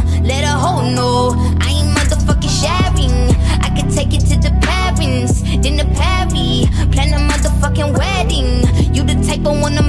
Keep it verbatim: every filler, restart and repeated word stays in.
let a hoe know I ain't motherfucking sharing. I could take it to the parents, then the party, plan a motherfucking wedding. You the type of one